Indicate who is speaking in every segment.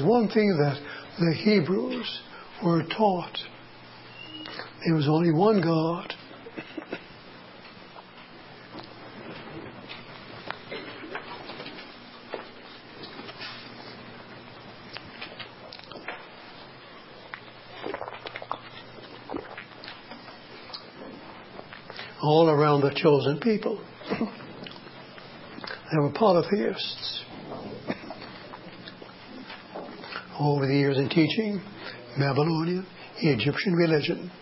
Speaker 1: was one thing that the Hebrews were taught. There was only one God. All around the chosen people, there were polytheists. Over the years in teaching Babylonian, Egyptian religion,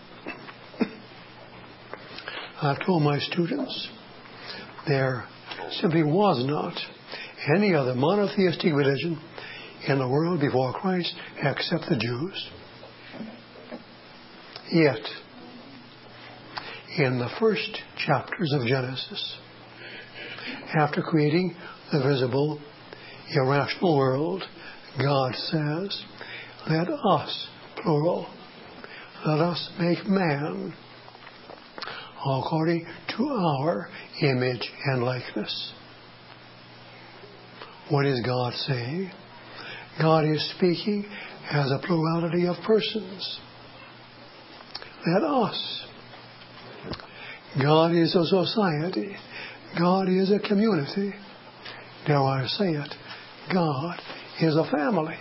Speaker 1: I've told my students there simply was not any other monotheistic religion in the world before Christ except the Jews. Yet, in the first chapters of Genesis, after creating the visible, irrational world, God says, let us, plural, let us make man according to our image and likeness. What is God saying? God is speaking as a plurality of persons. Let us. God is a society. God is a community. Dare I say it? God is a family.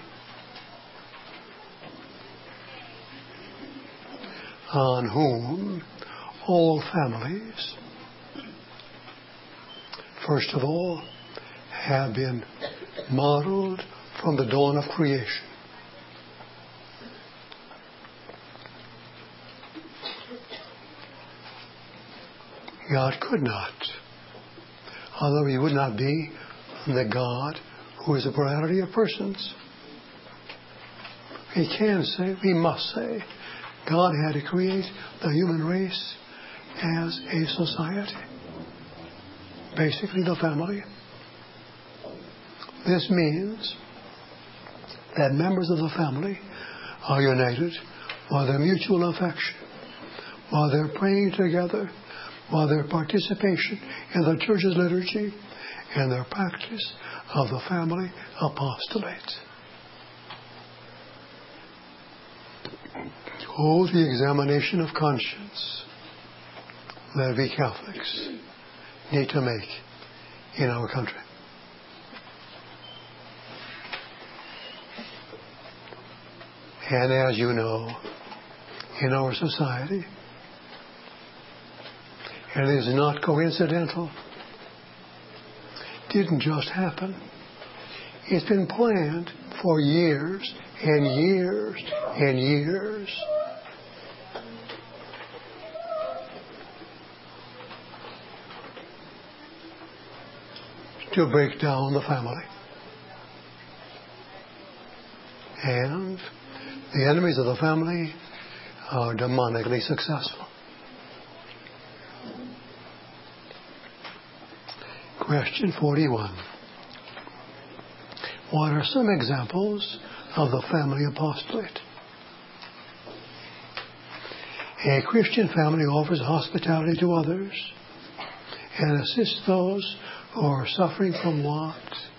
Speaker 1: On whom all families, first of all, have been modeled from the dawn of creation. God could not, although He would not be the God who is a plurality of persons. We can say, we must say, God had to create the human race as a society. Basically the family. This means that members of the family are united by their mutual affection, by their praying together, by their participation in the church's liturgy, and their practice of the family apostolate. Oh, the examination of conscience that we Catholics need to make in our country. And as you know, in our society, and it is not coincidental, didn't just happen. It's been planned for years and years and years. To break down the family. And the enemies of the family are demonically successful. Question 41. What are some examples of the family apostolate? A Christian family offers hospitality to others and assists those who are suffering from what?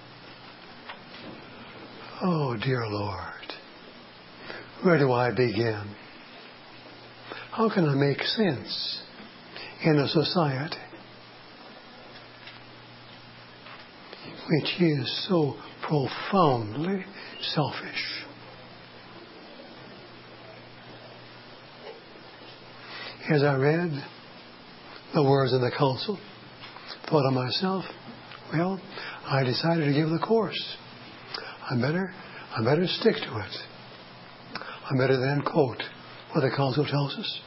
Speaker 1: Oh, dear Lord. Where do I begin? How can I make sense in a society which is so profoundly selfish? As I read the words of the council, thought to myself, well, I decided to give the course. I better stick to it. I better then quote what the council tells us.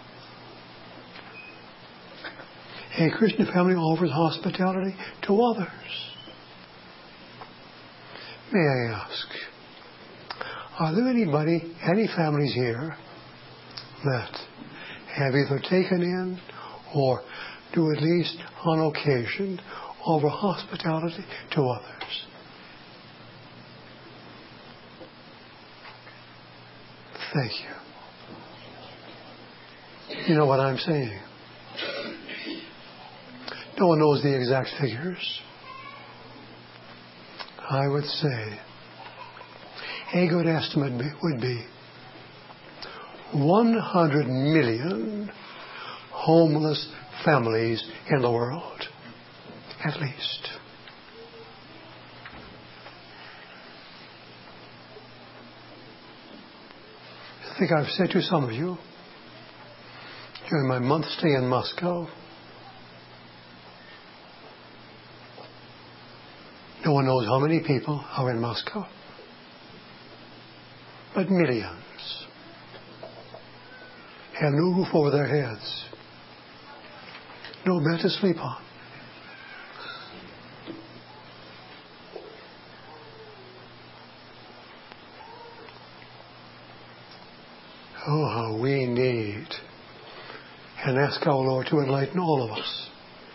Speaker 1: A Christian family offers hospitality to others. May I ask, are there any families here that have either taken in or do at least on occasion offer hospitality to others? Thank you. You know what I'm saying? No one knows the exact figures. I would say a good estimate would be 100 million homeless families in the world, at least. I think I've said to some of you during my month stay in Moscow, no one knows how many people are in Moscow, but millions have no roof over their heads, no bed to sleep on. Oh, how we need and ask our Lord to enlighten all of us,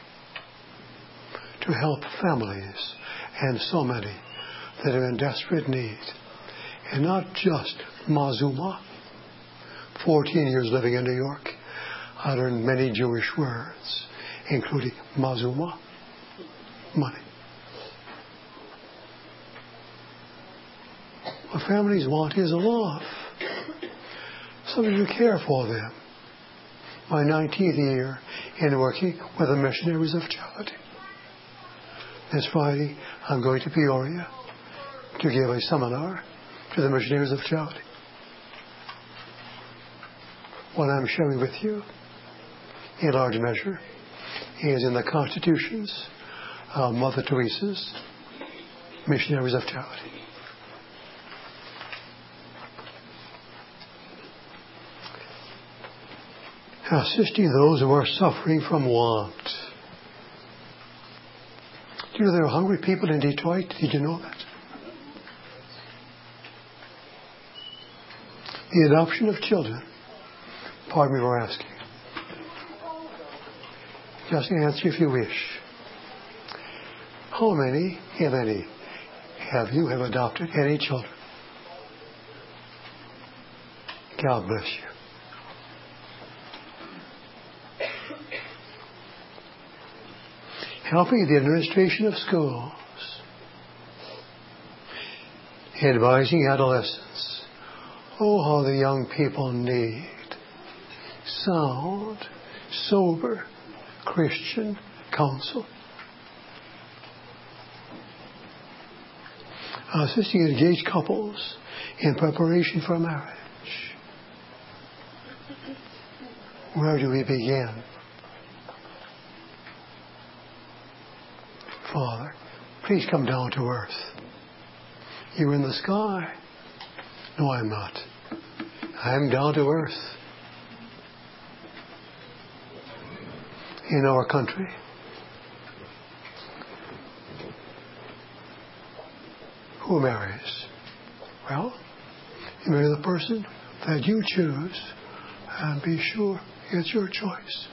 Speaker 1: to help families and so many that are in desperate need. And not just Mazuma, 14 years living in New York. I learned many Jewish words, including Mazuma, money. What families want is love. Somebody to care for them. My 19th year in working with the Missionaries of Charity. This Friday, I'm going to Peoria to give a seminar to the Missionaries of Charity. What I'm sharing with you, in large measure, is in the constitutions of Mother Teresa's Missionaries of Charity. Assisting those who are suffering from want. Do you know there are hungry people in Detroit? Did you know that? The adoption of children. Pardon me for asking. Just answer if you wish. How many, if any, have adopted any children? God bless you. Helping the administration of schools, advising adolescents. Oh, how the young people need sound, sober, Christian counsel. Assisting engaged couples in preparation for marriage. Where do we begin? Father, please come down to earth. You're in the sky. No, I'm not. I'm down to earth. In our country. Who marries? Well, you marry the person that you choose, and be sure it's your choice.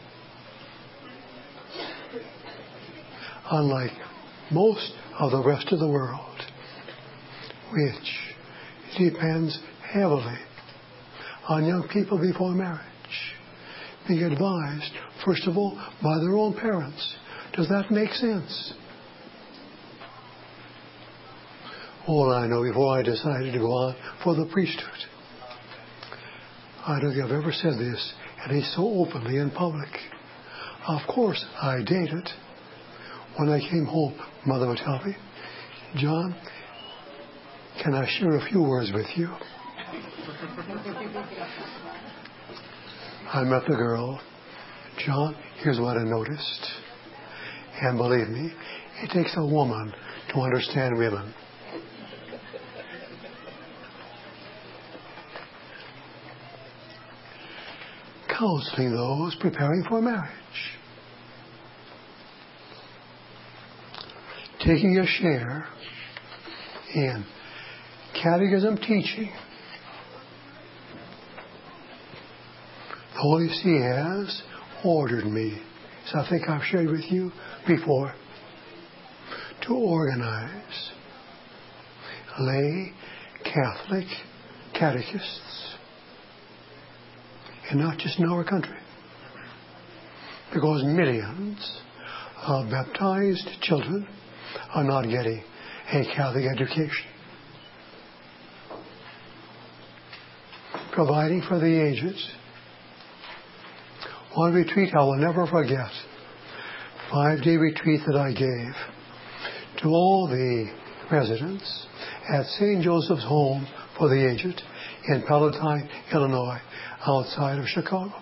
Speaker 1: Unlike most of the rest of the world, which depends heavily on young people before marriage, being advised, first of all, by their own parents. Does that make sense? All I know, before I decided to go on for the priesthood, I don't think I've ever said this, at least so openly in public. Of course, I dated. When I came home, Mother would tell me, John, can I share a few words with you? I met the girl. John, here's what I noticed. And believe me, it takes a woman to understand women. Counseling those preparing for marriage. Taking a share in catechism teaching. The Holy See has ordered me, so I think I've shared with you before, to organize lay Catholic catechists, and not just in our country, because millions of baptized children are not getting a Catholic education. providing for the aged. One retreat I will never forget. 5-day retreat that I gave to all the residents at St. Joseph's Home for the Aged in Palatine, Illinois, outside of Chicago.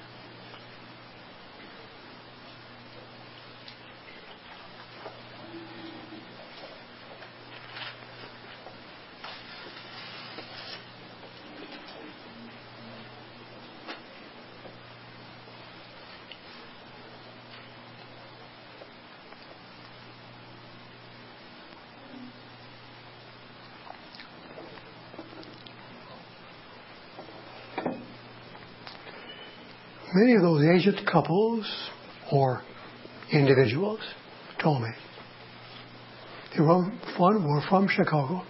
Speaker 1: Many of those aged couples or individuals told me they were from Chicago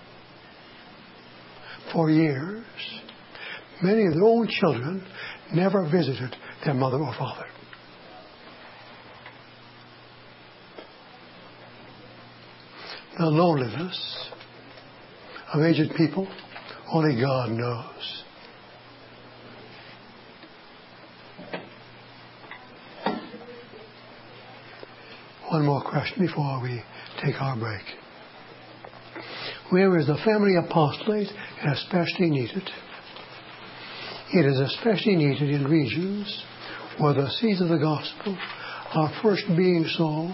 Speaker 1: for years. Many of their own children never visited their mother or father. The loneliness of aged people, only God knows. One more question before we take our break. Where is the family apostolate especially needed? It is especially needed in regions where the seeds of the gospel are first being sown,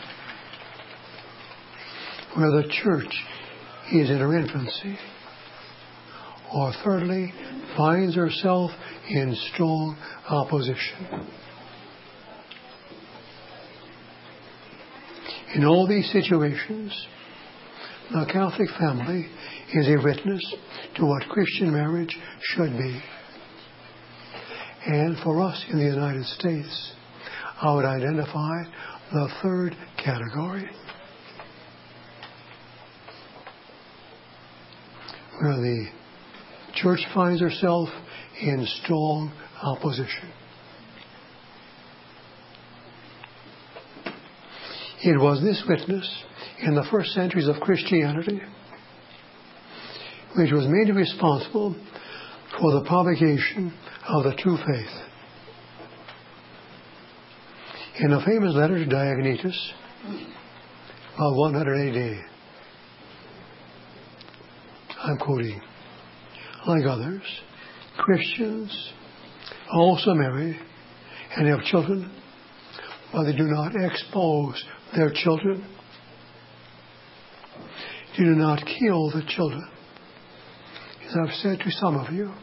Speaker 1: where the church is in her infancy, or thirdly, finds herself in strong opposition. In all these situations, the Catholic family is a witness to what Christian marriage should be. And for us in the United States, I would identify the third category, where the church finds herself in strong opposition. It was this witness in the first centuries of Christianity which was mainly responsible for the propagation of the true faith. In a famous letter to Diognetus, about 100 AD, I'm quoting, like others, Christians also marry and have children, but they do not expose their children. Do not kill the children. As I've said to some of you,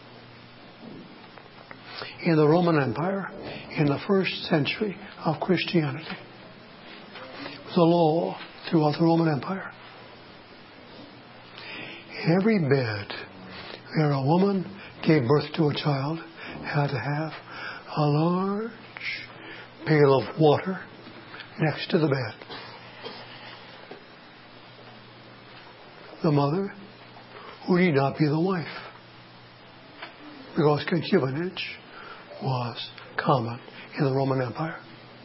Speaker 1: in the Roman Empire, in the first century of Christianity, it was a law throughout the Roman Empire. Every bed where a woman gave birth to a child had to have a large pail of water next to the bed. The mother, who need not be the wife, because concubinage was common in the Roman Empire.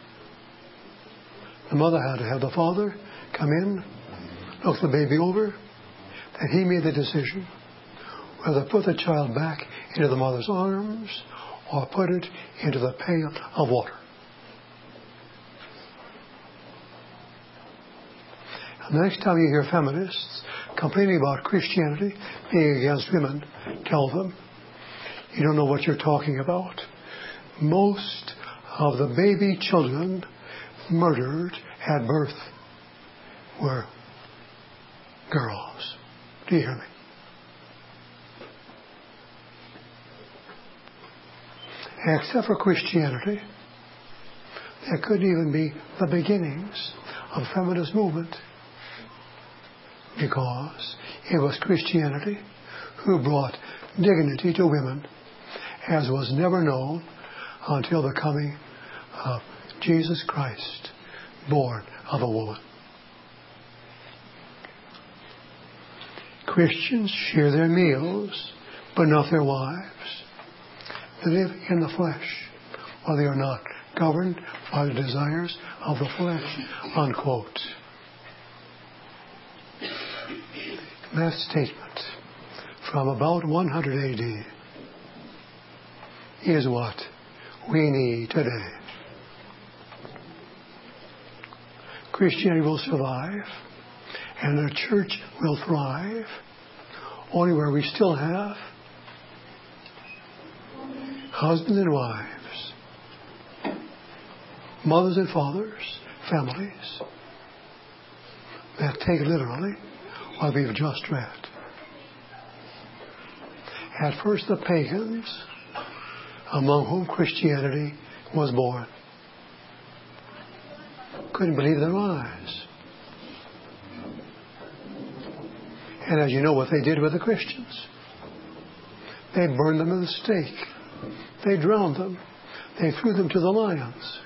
Speaker 1: The mother had to have the father come in, look the baby over, and he made the decision whether to put the child back into the mother's arms or put it into the pail of water. And the next time you hear feminists complaining about Christianity being against women, tell them, you don't know what you're talking about. Most of the baby children murdered at birth were girls. Do you hear me? Except for Christianity, there couldn't even be the beginnings of the feminist movement, because it was Christianity who brought dignity to women as was never known until the coming of Jesus Christ, born of a woman. Christians share their meals, but not their wives. They live in the flesh, while they are not governed by the desires of the flesh, unquote. That statement from about 100 AD is what we need today. Christianity will survive and the church will thrive only where we still have husbands and wives, mothers and fathers, families that take literally what we've just read. At first, the pagans, among whom Christianity was born, couldn't believe their eyes. And as you know what they did with the Christians, they burned them at the stake. They drowned them. They threw them to the lions.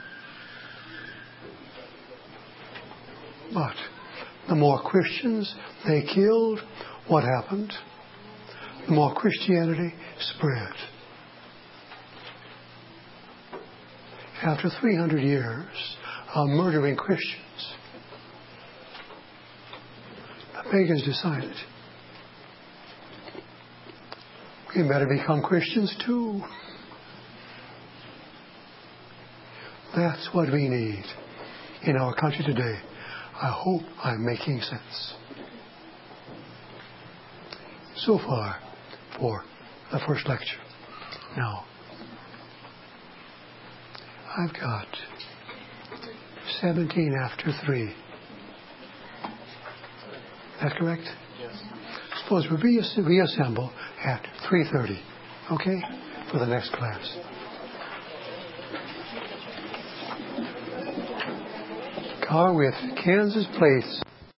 Speaker 1: But the more Christians they killed, what happened? The more Christianity spread. After 300 years of murdering Christians, the pagans decided, we better become Christians too. That's what we need in our country today. I hope I'm making sense. So far for the first lecture. Now, I've got 17 after 3. Is that correct?
Speaker 2: Yes.
Speaker 1: Suppose we reassemble at 3:30, okay, for the next class. Car with Kansas plates.